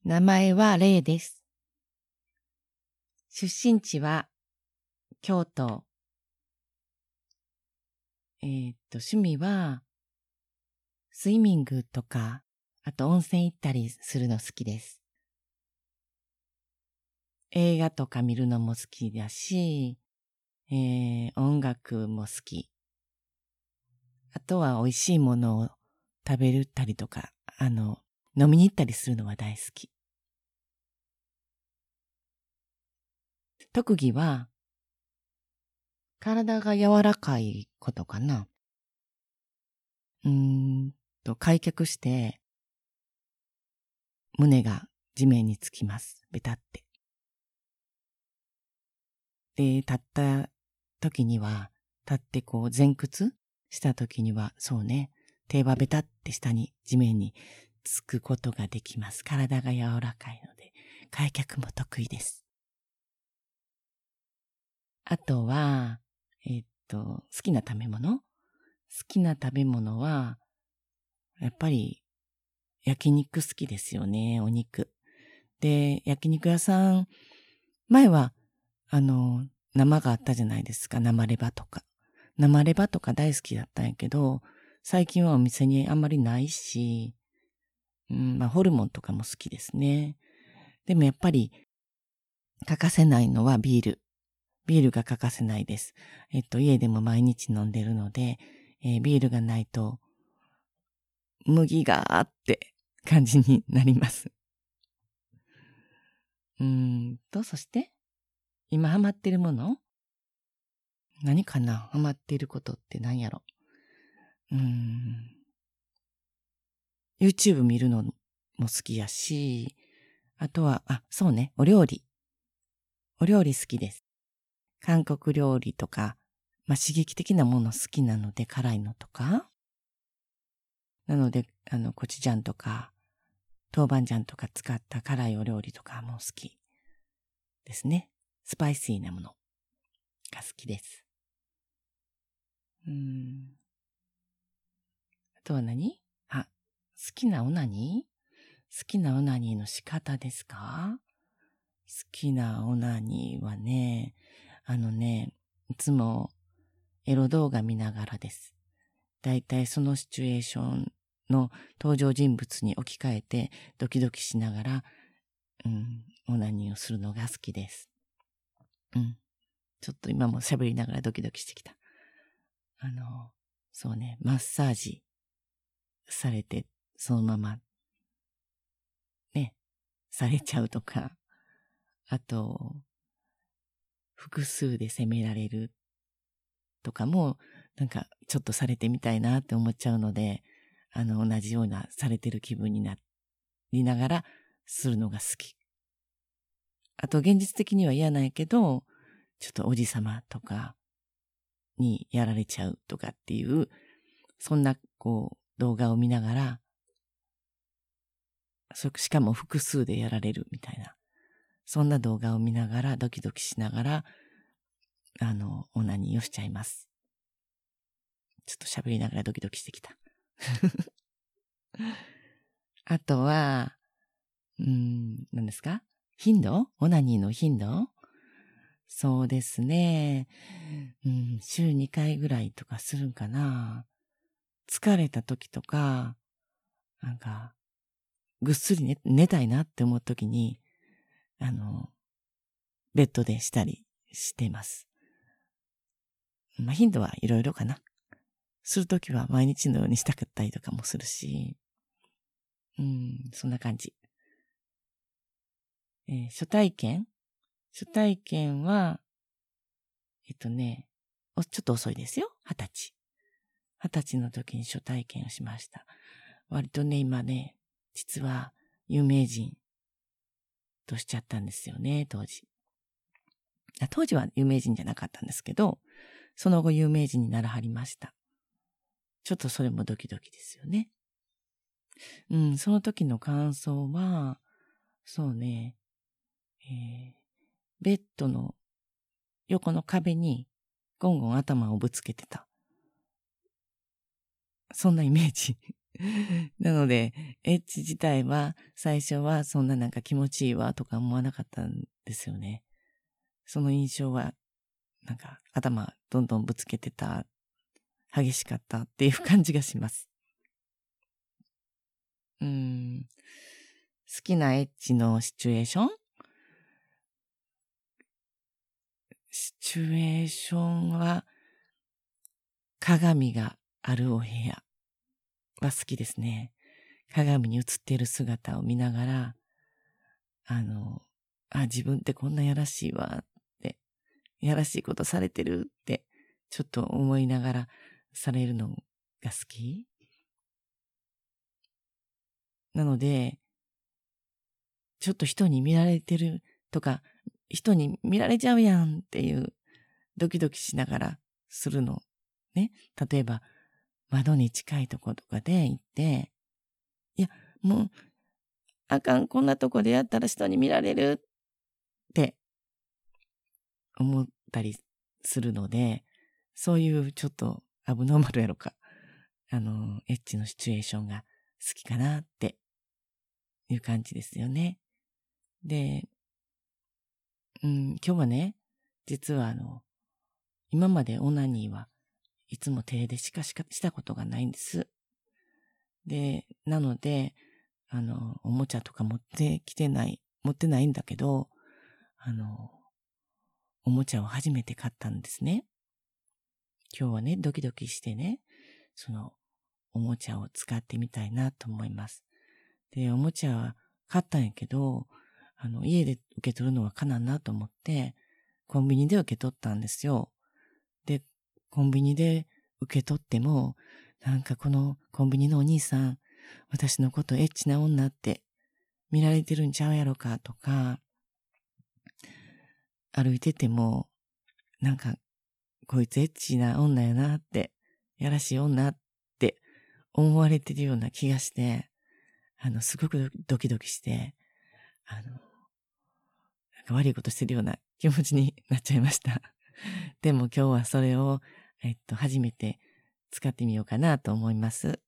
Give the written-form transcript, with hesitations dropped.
名前はレイです。出身地は京都。趣味はスイミングとか、あと温泉行ったりするの好きです。映画とか見るのも好きだし、音楽も好き。あとは美味しいものを食べたりとか、飲みに行ったりするのは大好き。特技は、体が柔らかいことかな。開脚して、胸が地面につきます。ベタって。で、立った時には、立ってこう前屈した時には、そうね、手はベタって下に地面につくことができます。体が柔らかいので、開脚も得意です。あとは、好きな食べ物は、やっぱり焼肉好きですよね、お肉。で、焼肉屋さん、前は、生があったじゃないですか、生レバとか。生レバとか大好きだったんやけど、最近はお店にあんまりないし、ホルモンとかも好きですね。でもやっぱり、欠かせないのはビール。ビールが欠かせないです。家でも毎日飲んでるので、ビールがないと、麦がって感じになります。そして、今ハマってるもの何かな？ハマっていることって何やろ？YouTube 見るのも好きやし、あとは、そうね、お料理。お料理好きです。韓国料理とか、刺激的なもの好きなので、辛いのとか。なので、コチュジャンとか、豆板醤とか使った辛いお料理とかも好きですね。スパイシーなものが好きです。あとは何？好きなオナニー？好きなオナニーの仕方ですか？好きなオナニーはね、いつもエロ動画見ながらです。だいたいそのシチュエーションの登場人物に置き換えてドキドキしながら、オナニーをするのが好きです。ちょっと今も喋りながらドキドキしてきた。そうね、マッサージされて、そのまま、ね、されちゃうとか、あと、複数で責められるとかも、なんかちょっとされてみたいなって思っちゃうので、同じようなされてる気分になりながらするのが好き。あと現実的には嫌なんやけど、ちょっとおじさまとかにやられちゃうとかっていう、そんな動画を見ながら、しかも複数でやられるみたいな。そんな動画を見ながらドキドキしながら、オナニーをしちゃいます。ちょっと喋りながらドキドキしてきた。あとは、何ですか？オナニーの頻度？そうですね。週2回ぐらいとかするんかな。疲れた時とか、なんか、ぐっすり寝たいなって思う時に、ベッドでしたりしてます。頻度はいろいろかな。するときは毎日のようにしたかったりとかもするし、そんな感じ。初体験は、ちょっと遅いですよ。20歳。20歳の時に初体験をしました。割とね、今ね、実は有名人としちゃったんですよね、当時。当時は有名人じゃなかったんですけど、その後有名人にならはりました。ちょっとそれもドキドキですよね。その時の感想は、そうね、ベッドの横の壁にゴンゴン頭をぶつけてた。そんなイメージ。 なので、エッチ自体は最初はそんななんか気持ちいいわとか思わなかったんですよね。その印象はなんか頭どんどんぶつけてた、激しかったっていう感じがします。好きなエッチのシチュエーションは鏡があるお部屋は好きですね。鏡に映っている姿を見ながら、自分ってこんなやらしいわって、やらしいことされてるって、ちょっと思いながらされるのが好き。なので、ちょっと人に見られてるとか、人に見られちゃうやんっていうドキドキしながらするの。ね。例えば、窓に近いとことかで行って、いや、もう、あかん、こんなとこでやったら人に見られるって思ったりするので、そういうちょっとアブノーマルやろか、エッチのシチュエーションが好きかなっていう感じですよね。で、今日はね、実は今までオナニーはいつも手でしかしたことがないんです。で、なので、おもちゃとか持ってないんだけど、おもちゃを初めて買ったんですね。今日はね、ドキドキしてね、その、おもちゃを使ってみたいなと思います。で、おもちゃは買ったんやけど、家で受け取るのはかなんなと思って、コンビニで受け取ったんですよ。で、コンビニで受け取っても、なんかこのコンビニのお兄さん、私のことエッチな女って見られてるんちゃうやろかとか、歩いてても、なんか、こいつエッチな女やなって、やらしい女って思われてるような気がして、すごくドキドキして、なんか悪いことしてるような気持ちになっちゃいました。でも今日はそれを、初めて使ってみようかなと思います。